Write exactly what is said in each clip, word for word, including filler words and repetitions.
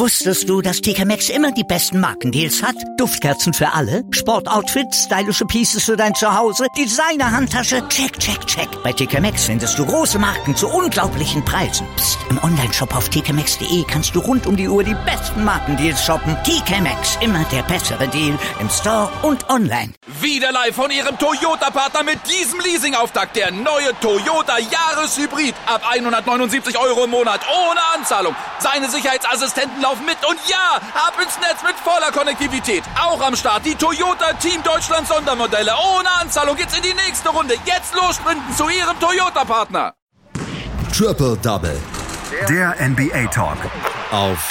Wusstest du, dass T K Maxx immer die besten Markendeals hat? Duftkerzen für alle, Sportoutfits, stylische Pieces für dein Zuhause, Designer-Handtasche, check, check, check. Bei T K Maxx findest du große Marken zu unglaublichen Preisen. Psst. Im Onlineshop auf t k maxx punkt d e kannst du rund um die Uhr die besten Markendeals shoppen. T K Maxx, immer der bessere Deal im Store und online. Wieder live von Ihrem Toyota-Partner mit diesem Leasing-Auftakt. Der neue Toyota Jahreshybrid. Ab hundertneunundsiebzig Euro im Monat ohne Anzahlung. Seine Sicherheitsassistenten laufen mit und ja, ab ins Netz mit voller Konnektivität. Auch am Start die Toyota Team Deutschland Sondermodelle. Ohne Anzahlung geht's in die nächste Runde. Jetzt los sprinten zu Ihrem Toyota-Partner. Triple Double. Der N B A Talk. Auf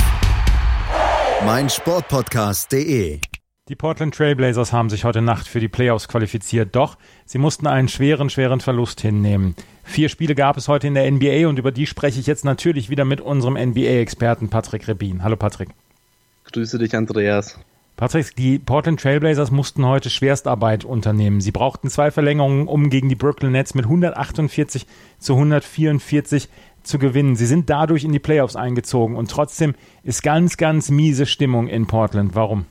meinsportpodcast punkt de. Die Portland Trail Blazers haben sich heute Nacht für die Playoffs qualifiziert, doch sie mussten einen schweren, schweren Verlust hinnehmen. Vier Spiele gab es heute in der N B A und über die spreche ich jetzt natürlich wieder mit unserem N B A-Experten Patrick Rebin. Hallo Patrick. Grüße dich, Andreas. Patrick, die Portland Trail Blazers mussten heute Schwerstarbeit unternehmen. Sie brauchten zwei Verlängerungen, um gegen die Brooklyn Nets mit hundertachtundvierzig zu hundertvierundvierzig zu gewinnen. Sie sind dadurch in die Playoffs eingezogen und trotzdem ist ganz, ganz miese Stimmung in Portland. Warum?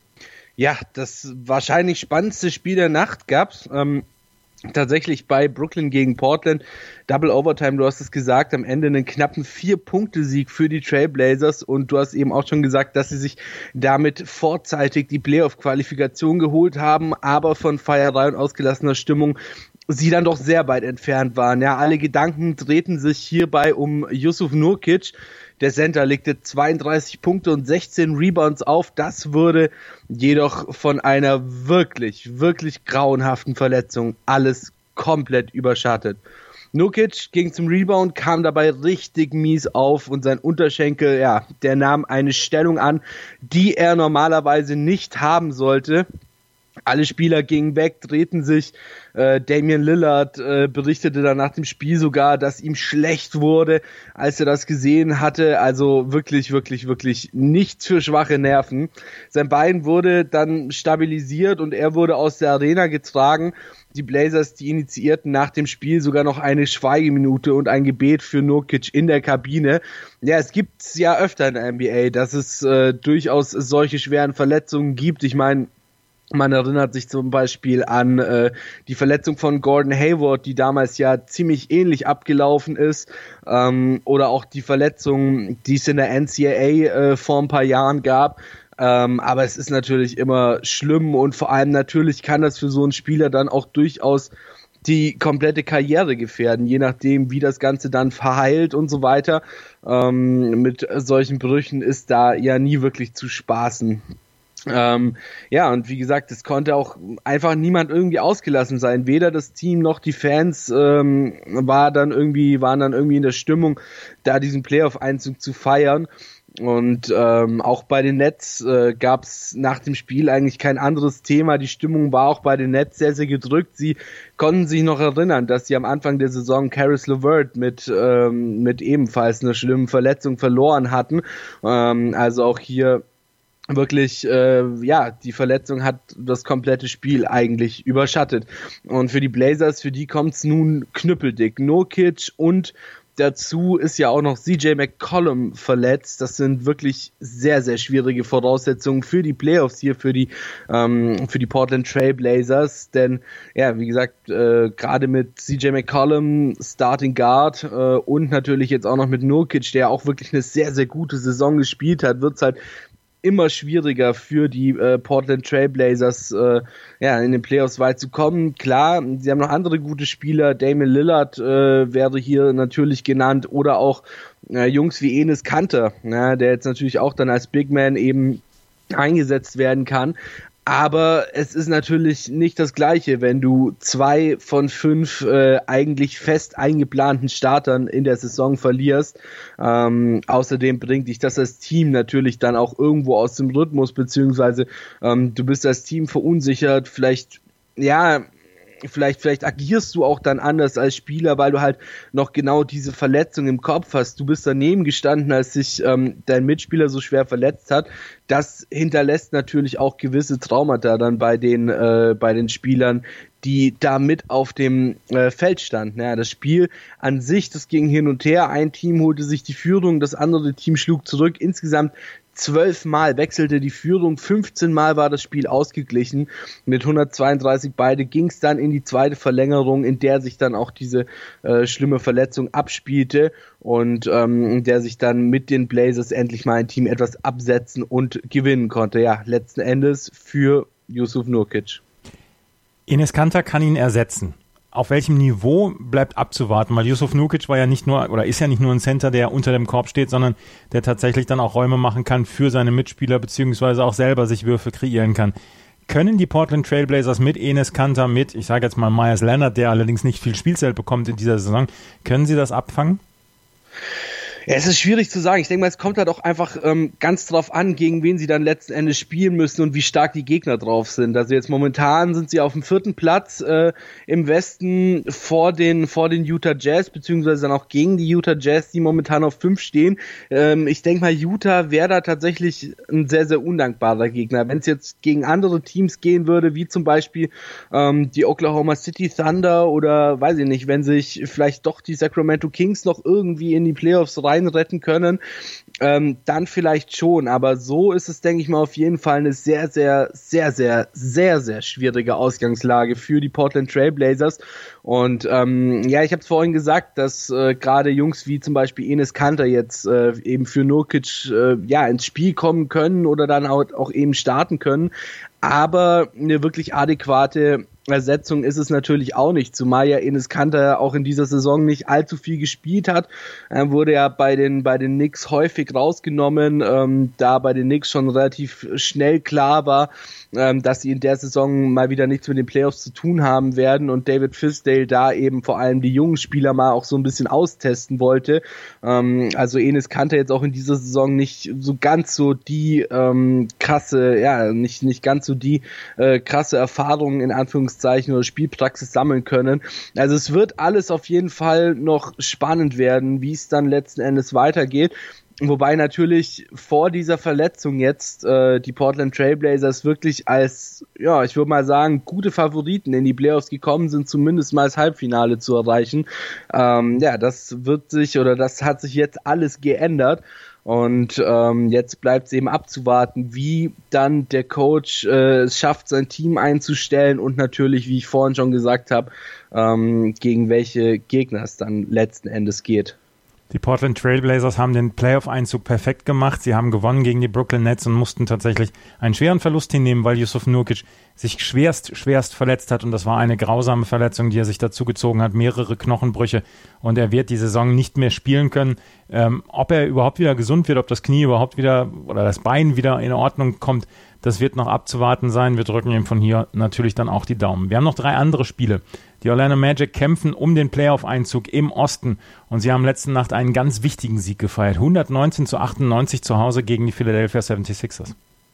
Ja, das wahrscheinlich spannendste Spiel der Nacht gab's ähm, tatsächlich bei Brooklyn gegen Portland. Double Overtime, du hast es gesagt, am Ende einen knappen Vier-Punkte-Sieg für die Trailblazers und du hast eben auch schon gesagt, dass sie sich damit vorzeitig die Playoff-Qualifikation geholt haben, aber von Feierei und ausgelassener Stimmung sie dann doch sehr weit entfernt waren. Ja, alle Gedanken drehten sich hierbei um Jusuf Nurkic. Der Center legte zweiunddreißig Punkte und sechzehn Rebounds auf. Das wurde jedoch von einer wirklich, wirklich grauenhaften Verletzung alles komplett überschattet. Nurkic ging zum Rebound, kam dabei richtig mies auf und sein Unterschenkel, ja, der nahm eine Stellung an, die er normalerweise nicht haben sollte. Alle Spieler gingen weg, drehten sich. Äh, Damian Lillard äh, berichtete dann nach dem Spiel sogar, dass ihm schlecht wurde, als er das gesehen hatte. Also wirklich, wirklich, wirklich nichts für schwache Nerven. Sein Bein wurde dann stabilisiert und er wurde aus der Arena getragen. Die Blazers, die initiierten nach dem Spiel sogar noch eine Schweigeminute und ein Gebet für Nurkic in der Kabine. Ja, es gibt's ja öfter in der N B A, dass es äh, durchaus solche schweren Verletzungen gibt. Ich meine, man erinnert sich zum Beispiel an äh, die Verletzung von Gordon Hayward, die damals ja ziemlich ähnlich abgelaufen ist, ähm, oder auch die Verletzung, die es in der N C A A äh, vor ein paar Jahren gab. Ähm, aber es ist natürlich immer schlimm und vor allem natürlich kann das für so einen Spieler dann auch durchaus die komplette Karriere gefährden, je nachdem, wie das Ganze dann verheilt und so weiter. Ähm, mit solchen Brüchen ist da ja nie wirklich zu spaßen. Ähm, ja, und wie gesagt, es konnte auch einfach niemand irgendwie ausgelassen sein. Weder das Team noch die Fans ähm, war dann irgendwie, waren dann irgendwie in der Stimmung, da diesen Playoff-Einzug zu feiern. Und ähm, auch bei den Nets äh, gab es nach dem Spiel eigentlich kein anderes Thema. Die Stimmung war auch bei den Nets sehr, sehr gedrückt. Sie konnten sich noch erinnern, dass sie am Anfang der Saison Caris LeVert mit ähm, mit ebenfalls einer schlimmen Verletzung verloren hatten. Ähm, also auch hier wirklich, äh, ja, die Verletzung hat das komplette Spiel eigentlich überschattet. Und für die Blazers, für die kommt's nun knüppeldick. Nurkic und dazu ist ja auch noch C J McCollum verletzt. Das sind wirklich sehr, sehr schwierige Voraussetzungen für die Playoffs hier, für die ähm, für die Portland Trail Blazers. Denn, ja, wie gesagt, äh, gerade mit C J McCollum, Starting Guard äh, und natürlich jetzt auch noch mit Nurkic, der auch wirklich eine sehr, sehr gute Saison gespielt hat, wird's halt immer schwieriger für die äh, Portland Trail Blazers äh, ja, in den Playoffs weit zu kommen. Klar, sie haben noch andere gute Spieler, Damian Lillard äh, wäre hier natürlich genannt oder auch äh, Jungs wie Enes Kanter, ja, der jetzt natürlich auch dann als Big Man eben eingesetzt werden kann. Aber es ist natürlich nicht das Gleiche, wenn du zwei von fünf äh, eigentlich fest eingeplanten Startern in der Saison verlierst. Ähm, außerdem bringt dich das als Team natürlich dann auch irgendwo aus dem Rhythmus, beziehungsweise ähm, du bist als Team verunsichert, vielleicht, ja, Vielleicht, vielleicht agierst du auch dann anders als Spieler, weil du halt noch genau diese Verletzung im Kopf hast. Du bist daneben gestanden, als sich ähm, dein Mitspieler so schwer verletzt hat. Das hinterlässt natürlich auch gewisse Traumata dann bei den äh, bei den Spielern, die da mit auf dem äh, Feld standen. Ja, das Spiel an sich, das ging hin und her. Ein Team holte sich die Führung, das andere Team schlug zurück. Insgesamt zwölf Mal wechselte die Führung, fünfzehn Mal war das Spiel ausgeglichen. Mit hundertzweiunddreißig beide ging es dann in die zweite Verlängerung, in der sich dann auch diese äh, schlimme Verletzung abspielte und ähm, in der sich dann mit den Blazers endlich mal ein Team etwas absetzen und gewinnen konnte. Ja, letzten Endes für Jusuf Nurkic. Enes Kanter kann ihn ersetzen. Auf welchem Niveau bleibt abzuwarten, weil Jusuf Nurkic war ja nicht nur oder ist ja nicht nur ein Center, der unter dem Korb steht, sondern der tatsächlich dann auch Räume machen kann für seine Mitspieler, beziehungsweise auch selber sich Würfe kreieren kann. Können die Portland Trail Blazers mit Enes Kanter, mit, ich sage jetzt mal Myers Leonard, der allerdings nicht viel Spielzeit bekommt in dieser Saison, können sie das abfangen? Ja, es ist schwierig zu sagen. Ich denke mal, es kommt halt auch einfach ähm, ganz drauf an, gegen wen sie dann letzten Endes spielen müssen und wie stark die Gegner drauf sind. Also jetzt momentan sind sie auf dem vierten Platz äh, im Westen vor den vor den Utah Jazz, beziehungsweise dann auch gegen die Utah Jazz, die momentan auf fünf stehen. Ähm, ich denke mal, Utah wäre da tatsächlich ein sehr, sehr undankbarer Gegner. Wenn es jetzt gegen andere Teams gehen würde, wie zum Beispiel ähm, die Oklahoma City Thunder oder weiß ich nicht, wenn sich vielleicht doch die Sacramento Kings noch irgendwie in die Playoffs reinretten können, ähm, dann vielleicht schon, aber so ist es, denke ich mal, auf jeden Fall eine sehr, sehr, sehr, sehr, sehr, sehr schwierige Ausgangslage für die Portland Trail Blazers und ähm, ja, ich habe es vorhin gesagt, dass äh, gerade Jungs wie zum Beispiel Enes Kanter jetzt äh, eben für Nurkic äh, ja ins Spiel kommen können oder dann auch, auch eben starten können, aber eine wirklich adäquate Ersetzung ist es natürlich auch nicht, zumal ja Enes Kanter auch in dieser Saison nicht allzu viel gespielt hat. Er wurde ja bei den bei den Knicks häufig rausgenommen, ähm, da bei den Knicks schon relativ schnell klar war, ähm, dass sie in der Saison mal wieder nichts mit den Playoffs zu tun haben werden und David Fizdale da eben vor allem die jungen Spieler mal auch so ein bisschen austesten wollte. Ähm, also Enes Kanter jetzt auch in dieser Saison nicht so ganz so die ähm, krasse, ja, nicht nicht ganz so die äh, krasse Erfahrung in Anführungszeichen oder Spielpraxis sammeln können. Also es wird alles auf jeden Fall noch spannend werden, wie es dann letzten Endes weitergeht. Wobei natürlich vor dieser Verletzung jetzt äh, die Portland Trail Blazers wirklich als, ja, ich würde mal sagen, gute Favoriten in die Playoffs gekommen sind, zumindest mal das Halbfinale zu erreichen. Ähm, ja, das wird sich oder das hat sich jetzt alles geändert. Und ähm, jetzt bleibt es eben abzuwarten, wie dann der Coach äh, es schafft, sein Team einzustellen und natürlich, wie ich vorhin schon gesagt habe, ähm, gegen welche Gegner es dann letzten Endes geht. Die Portland Trail Blazers haben den Playoff-Einzug perfekt gemacht. Sie haben gewonnen gegen die Brooklyn Nets und mussten tatsächlich einen schweren Verlust hinnehmen, weil Jusuf Nurkic sich schwerst, schwerst verletzt hat. Und das war eine grausame Verletzung, die er sich dazu gezogen hat. Mehrere Knochenbrüche. Und er wird die Saison nicht mehr spielen können. Ähm, ob er überhaupt wieder gesund wird, ob das Knie überhaupt wieder oder das Bein wieder in Ordnung kommt, das wird noch abzuwarten sein. Wir drücken ihm von hier natürlich dann auch die Daumen. Wir haben noch drei andere Spiele. Die Orlando Magic kämpfen um den Playoff-Einzug im Osten und sie haben letzte Nacht einen ganz wichtigen Sieg gefeiert. hundertneunzehn zu achtundneunzig zu Hause gegen die Philadelphia seventy-sixers.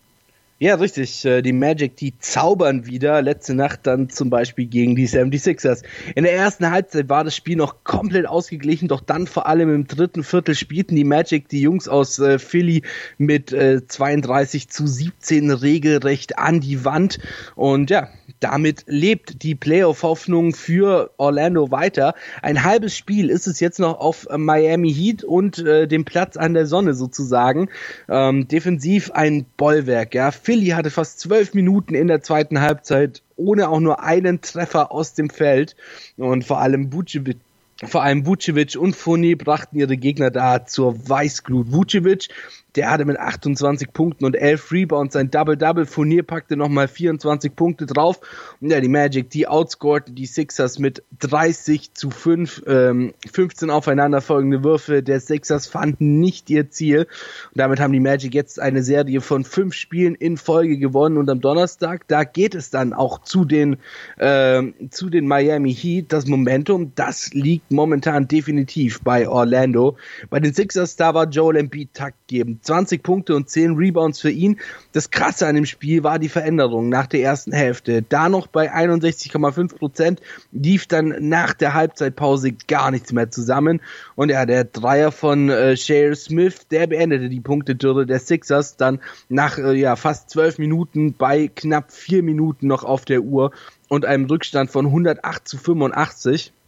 Ja, richtig. Die Magic, die zaubern wieder. Letzte Nacht dann zum Beispiel gegen die seventy-sixers. In der ersten Halbzeit war das Spiel noch komplett ausgeglichen, doch dann vor allem im dritten Viertel spielten die Magic die Jungs aus äh, Philly mit äh, zweiunddreißig zu siebzehn regelrecht an die Wand. Und ja, damit lebt die Playoff-Hoffnung für Orlando weiter. Ein halbes Spiel ist es jetzt noch auf Miami Heat und äh, dem Platz an der Sonne sozusagen. Ähm, defensiv ein Bollwerk, ja. Philly hatte fast zwölf Minuten in der zweiten Halbzeit ohne auch nur einen Treffer aus dem Feld und vor allem Vucevic Vor allem Vucevic und Fournier brachten ihre Gegner da zur Weißglut. Vucevic, der hatte mit achtundzwanzig Punkten und elf Rebounds ein Double-Double. Fournier packte nochmal vierundzwanzig Punkte drauf. Und ja, die Magic, die outscorten die Sixers mit dreißig zu fünf. Ähm, fünfzehn aufeinanderfolgende Würfe der Sixers fanden nicht ihr Ziel. Und damit haben die Magic jetzt eine Serie von fünf Spielen in Folge gewonnen. Und am Donnerstag, da geht es dann auch zu den, äh, zu den Miami Heat. Das Momentum, das liegt momentan definitiv bei Orlando. Bei den Sixers, da war Joel Embiid taktgebend. zwanzig Punkte und zehn Rebounds für ihn. Das Krasse an dem Spiel war die Veränderung nach der ersten Hälfte. Da noch bei einundsechzig Komma fünf Prozent lief dann nach der Halbzeitpause gar nichts mehr zusammen. Und ja, der Dreier von äh, J R. Smith, der beendete die Punktedürre der Sixers dann nach äh, ja fast zwölf Minuten bei knapp vier Minuten noch auf der Uhr und einem Rückstand von hundertacht zu fünfundachtzig.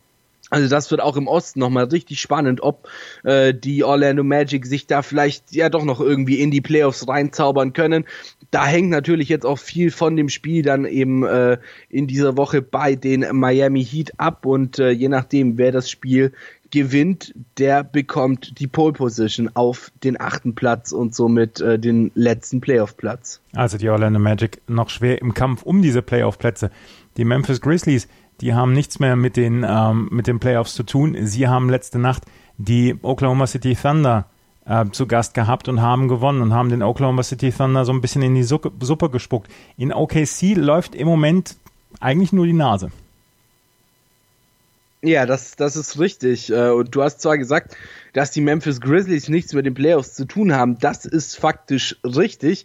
Also das wird auch im Osten nochmal richtig spannend, ob äh, die Orlando Magic sich da vielleicht ja doch noch irgendwie in die Playoffs reinzaubern können. Da hängt natürlich jetzt auch viel von dem Spiel dann eben äh, in dieser Woche bei den Miami Heat ab und äh, je nachdem, wer das Spiel gewinnt, der bekommt die Pole Position auf den achten Platz und somit äh, den letzten Playoff-Platz. Also die Orlando Magic noch schwer im Kampf um diese Playoff-Plätze. Die Memphis Grizzlies, die haben nichts mehr mit den, ähm, mit den Playoffs zu tun. Sie haben letzte Nacht die Oklahoma City Thunder äh, zu Gast gehabt und haben gewonnen und haben den Oklahoma City Thunder so ein bisschen in die Suppe, Suppe gespuckt. In O K C läuft im Moment eigentlich nur die Nase. Ja, das, das ist richtig. Und du hast zwar gesagt, dass die Memphis Grizzlies nichts mit den Playoffs zu tun haben. Das ist faktisch richtig.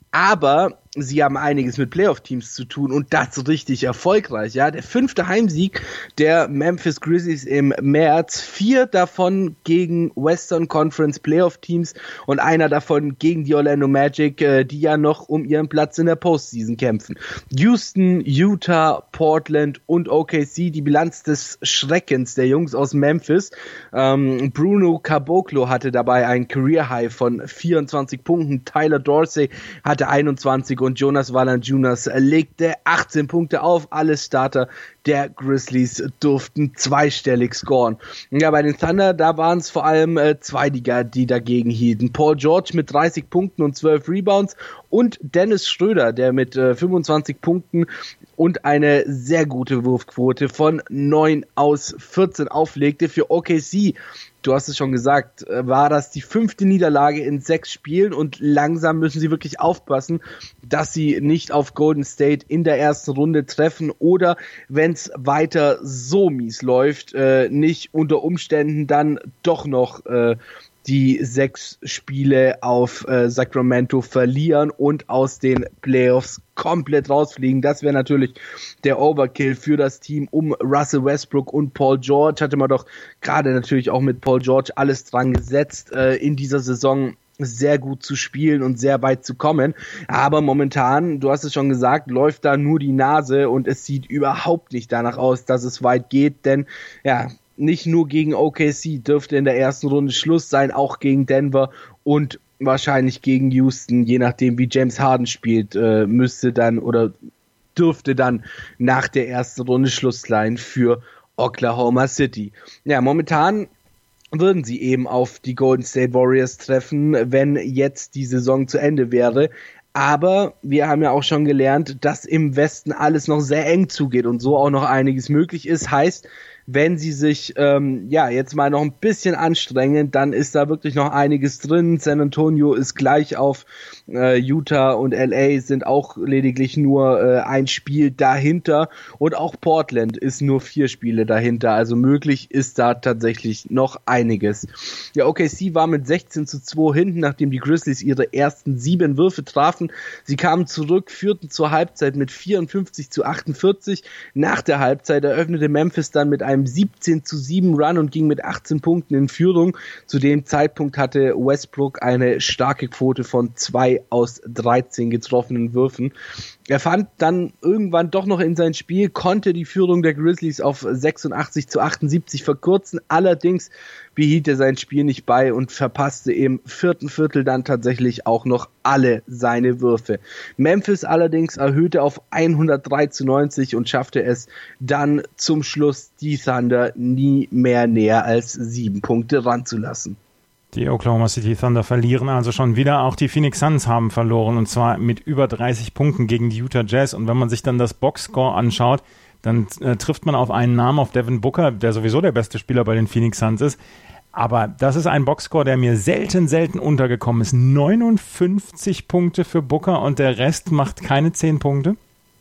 Aber sie haben einiges mit Playoff-Teams zu tun und das richtig erfolgreich. Ja, der fünfte Heimsieg der Memphis Grizzlies im März, vier davon gegen Western Conference Playoff-Teams und einer davon gegen die Orlando Magic, die ja noch um ihren Platz in der Postseason kämpfen. Houston, Utah, Portland und O K C, die Bilanz des Schreckens der Jungs aus Memphis. Ähm, Bruno Caboclo hatte dabei ein Career-High von vierundzwanzig Punkten, Tyler Dorsey hatte einundzwanzig und Jonas Valanciunas legte achtzehn Punkte auf. Alle Starter der Grizzlies durften zweistellig scoren. Ja, bei den Thunder, da waren es vor allem äh, zwei, die, die dagegen hielten. Paul George mit dreißig Punkten und zwölf Rebounds und Dennis Schröder, der mit äh, fünfundzwanzig Punkten und eine sehr gute Wurfquote von neun aus vierzehn auflegte. Für O K C, du hast es schon gesagt, war das die fünfte Niederlage in sechs Spielen und langsam müssen sie wirklich aufpassen, dass sie nicht auf Golden State in der ersten Runde treffen oder wenn es weiter so mies läuft, äh, nicht unter Umständen dann doch noch äh, die sechs Spiele auf äh, Sacramento verlieren und aus den Playoffs komplett rausfliegen. Das wäre natürlich der Overkill für das Team um Russell Westbrook und Paul George. Hatte man doch gerade natürlich auch mit Paul George alles dran gesetzt, äh, in dieser Saison sehr gut zu spielen und sehr weit zu kommen. Aber momentan, du hast es schon gesagt, läuft da nur die Nase und es sieht überhaupt nicht danach aus, dass es weit geht, denn ja, nicht nur gegen O K C dürfte in der ersten Runde Schluss sein, auch gegen Denver und wahrscheinlich gegen Houston, je nachdem wie James Harden spielt, äh, müsste dann oder dürfte dann nach der ersten Runde Schluss sein für Oklahoma City. Ja, momentan würden sie eben auf die Golden State Warriors treffen, wenn jetzt die Saison zu Ende wäre. Aber wir haben ja auch schon gelernt, dass im Westen alles noch sehr eng zugeht und so auch noch einiges möglich ist. Heißt, wenn sie sich ähm, ja jetzt mal noch ein bisschen anstrengen, dann ist da wirklich noch einiges drin. San Antonio ist gleich auf, äh, Utah und L A sind auch lediglich nur äh, ein Spiel dahinter und auch Portland ist nur vier Spiele dahinter. Also möglich ist da tatsächlich noch einiges. Ja, O K C war mit sechzehn zu zwei hinten, nachdem die Grizzlies ihre ersten sieben Würfe trafen. Sie kamen zurück, führten zur Halbzeit mit vierundfünfzig zu achtundvierzig. Nach der Halbzeit eröffnete Memphis dann mit einem siebzehn zu sieben Run und ging mit achtzehn Punkten in Führung. Zu dem Zeitpunkt hatte Westbrook eine starke Quote von zwei aus dreizehn getroffenen Würfen. Er fand dann irgendwann doch noch in sein Spiel, konnte die Führung der Grizzlies auf sechsundachtzig zu achtundsiebzig verkürzen. Allerdings behielt er sein Spiel nicht bei und verpasste im vierten Viertel dann tatsächlich auch noch alle seine Würfe. Memphis allerdings erhöhte auf hundertdrei zu neunzig und schaffte es dann zum Schluss, die Thunder nie mehr näher als sieben Punkte ranzulassen. Die Oklahoma City Thunder verlieren also schon wieder. Auch die Phoenix Suns haben verloren und zwar mit über dreißig Punkten gegen die Utah Jazz. Und wenn man sich dann das Boxscore anschaut, dann äh, trifft man auf einen Namen, auf Devin Booker, der sowieso der beste Spieler bei den Phoenix Suns ist. Aber das ist ein Boxscore, der mir selten, selten untergekommen ist. neunundfünfzig Punkte für Booker und der Rest macht keine zehn Punkte.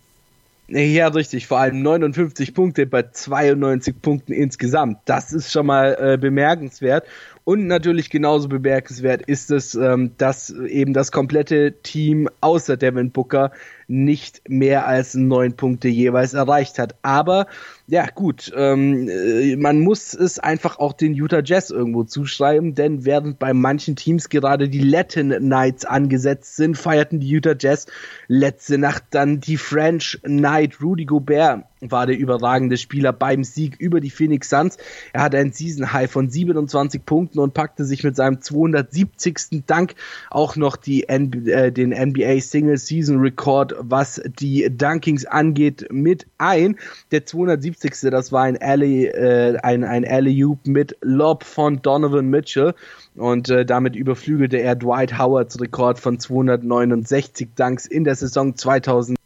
Ja, richtig. Vor allem neunundfünfzig Punkte bei zweiundneunzig Punkten insgesamt. Das ist schon mal äh, bemerkenswert. Und natürlich genauso bemerkenswert ist es, ähm, dass eben das komplette Team außer Devin Booker nicht mehr als neun Punkte jeweils erreicht hat. Aber ja gut, ähm, man muss es einfach auch den Utah Jazz irgendwo zuschreiben, denn während bei manchen Teams gerade die Latin Nights angesetzt sind, feierten die Utah Jazz letzte Nacht dann die French Night. Rudy Gobert war der überragende Spieler beim Sieg über die Phoenix Suns. Er hatte ein Season-High von siebenundzwanzig Punkten und packte sich mit seinem zweihundertsiebzigsten Dank auch noch die N B A, äh, den N B A Single-Season-Record, was die Dunkings angeht, mit ein. Der zweihundertsiebzigste, das war ein Alley, äh, ein, ein Alley-Oop mit Lob von Donovan Mitchell und äh, damit überflügelte er Dwight Howards Rekord von zweihundertneunundsechzig Dunks in der Saison zweitausend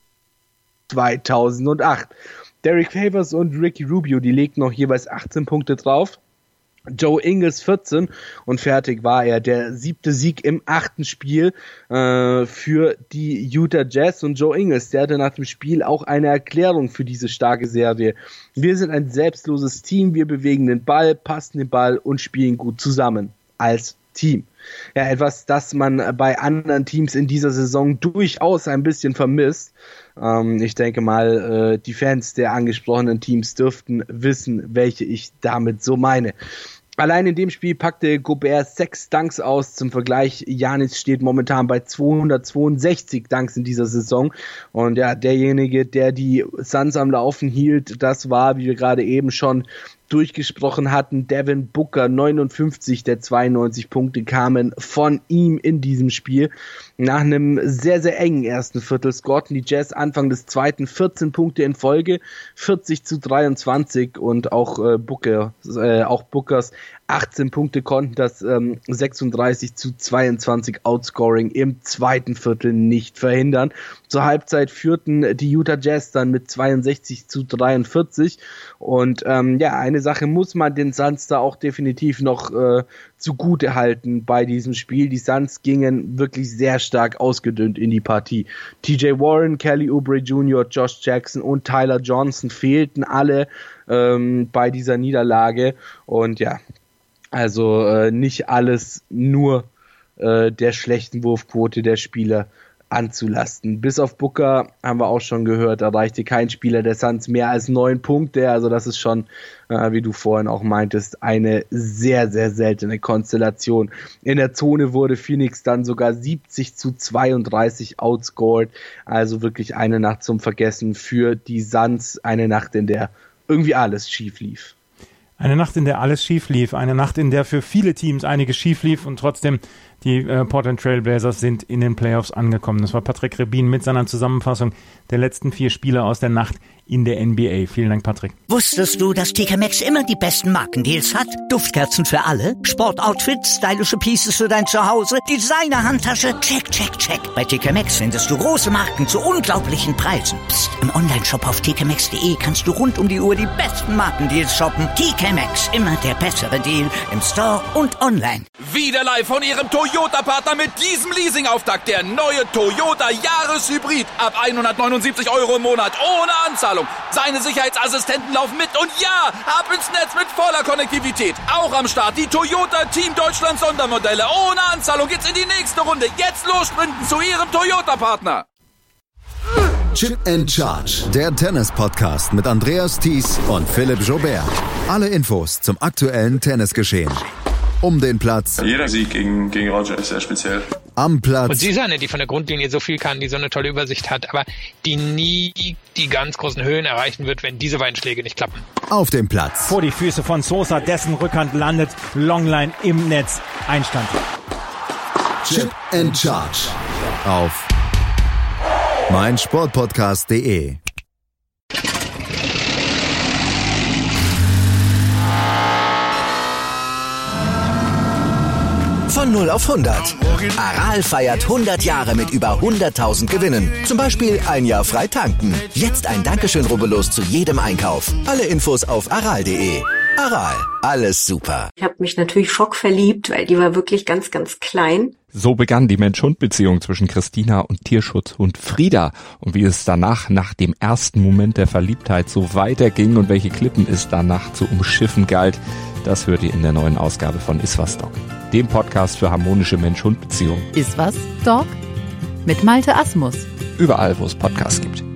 zweitausendacht. Derek Favors und Ricky Rubio, die legten noch jeweils achtzehn Punkte drauf. Joe Ingles vierzehn und fertig war er. Der siebte Sieg im achten Spiel äh, für die Utah Jazz. Und Joe Ingles, der hatte nach dem Spiel auch eine Erklärung für diese starke Serie. Wir sind ein selbstloses Team, wir bewegen den Ball, passen den Ball und spielen gut zusammen als Team. Ja, etwas, das man bei anderen Teams in dieser Saison durchaus ein bisschen vermisst. Ähm, ich denke mal, äh, die Fans der angesprochenen Teams dürften wissen, welche ich damit so meine. Allein in dem Spiel packte Gobert sechs Dunks aus. Zum Vergleich, Giannis steht momentan bei zweihundertzweiundsechzig Dunks in dieser Saison. Und ja, derjenige, der die Suns am Laufen hielt, das war, wie wir gerade eben schon durchgesprochen hatten, Devin Booker, neunundfünfzig der zweiundneunzig Punkte kamen von ihm in diesem Spiel. Nach einem sehr, sehr engen ersten Viertel scorten die Jazz Anfang des zweiten vierzehn Punkte in Folge, vierzig zu dreiundzwanzig und auch äh, Booker, äh, auch Bookers achtzehn Punkte konnten das ähm, sechsunddreißig zu zweiundzwanzig Outscoring im zweiten Viertel nicht verhindern. Zur Halbzeit führten die Utah Jazz dann mit zweiundsechzig zu dreiundvierzig und ähm, ja, eine Sache muss man den Suns da auch definitiv noch äh, zugute halten bei diesem Spiel. Die Suns gingen wirklich sehr stark ausgedünnt in die Partie. T J Warren, Kelly Oubre Junior, Josh Jackson und Tyler Johnson fehlten alle ähm, bei dieser Niederlage und ja, also äh, nicht alles nur äh, der schlechten Wurfquote der Spieler anzulasten. Bis auf Booker, haben wir auch schon gehört, erreichte kein Spieler der Suns mehr als neun Punkte. Also das ist schon, äh, wie du vorhin auch meintest, eine sehr, sehr seltene Konstellation. In der Zone wurde Phoenix dann sogar siebzig zu zweiunddreißig outscored. Also wirklich eine Nacht zum Vergessen für die Suns. Eine Nacht, in der irgendwie alles schief lief. Eine Nacht, in der alles schief lief, eine Nacht, in der für viele Teams einiges schief lief und trotzdem die äh, Portland Trail Blazers sind in den Playoffs angekommen. Das war Patrick Rebin mit seiner Zusammenfassung der letzten vier Spiele aus der Nacht in der N B A. Vielen Dank, Patrick. Wusstest du, dass T K Maxx immer die besten Markendeals hat? Duftkerzen für alle, Sportoutfits, stylische Pieces für dein Zuhause, Designer-Handtasche, check, check, check. Bei T K Maxx findest du große Marken zu unglaublichen Preisen. Psst. Im Onlineshop auf t k maxx punkt d e kannst du rund um die Uhr die besten Markendeals shoppen. T K Maxx, immer der bessere Deal im Store und online. Wieder live von ihrem Toyota-Partner mit diesem Leasing-Auftakt. Der neue Toyota Jahreshybrid. Ab hundertneunundsiebzig Euro im Monat ohne Anzahlung. Seine Sicherheitsassistenten laufen mit und ja, ab ins Netz mit voller Konnektivität. Auch am Start die Toyota Team Deutschland Sondermodelle. Ohne Anzahlung geht's in die nächste Runde. Jetzt los sprinten zu ihrem Toyota-Partner. Chip and Charge, der Tennis-Podcast mit Andreas Thies und Philipp Joubert. Alle Infos zum aktuellen Tennisgeschehen. Um den Platz. Jeder Sieg gegen, gegen Roger ist sehr speziell. Am Platz. Und sie ist eine, die von der Grundlinie so viel kann, die so eine tolle Übersicht hat, aber die nie die ganz großen Höhen erreichen wird, wenn diese beiden Schläge nicht klappen. Auf dem Platz. Vor die Füße von Sosa, dessen Rückhand landet, Longline im Netz, Einstand. Chip and Charge auf meinsportpodcast punkt de. Von null auf hundert. Aral feiert hundert Jahre mit über hunderttausend Gewinnen. Zum Beispiel ein Jahr frei tanken. Jetzt ein Dankeschön, rubbellos zu jedem Einkauf. Alle Infos auf aral punkt de. Aral, alles super. Ich habe mich natürlich schockverliebt, weil die war wirklich ganz, ganz klein. So begann die Mensch-Hund-Beziehung zwischen Christina und Tierschutzhund Frieda. Und wie es danach, nach dem ersten Moment der Verliebtheit, so weiterging und welche Klippen es danach zu umschiffen galt, das hört ihr in der neuen Ausgabe von Iswas Dog, dem Podcast für harmonische Mensch-Hund-Beziehungen. Iswas Dog? Mit Malte Asmus. Überall, wo es Podcasts gibt.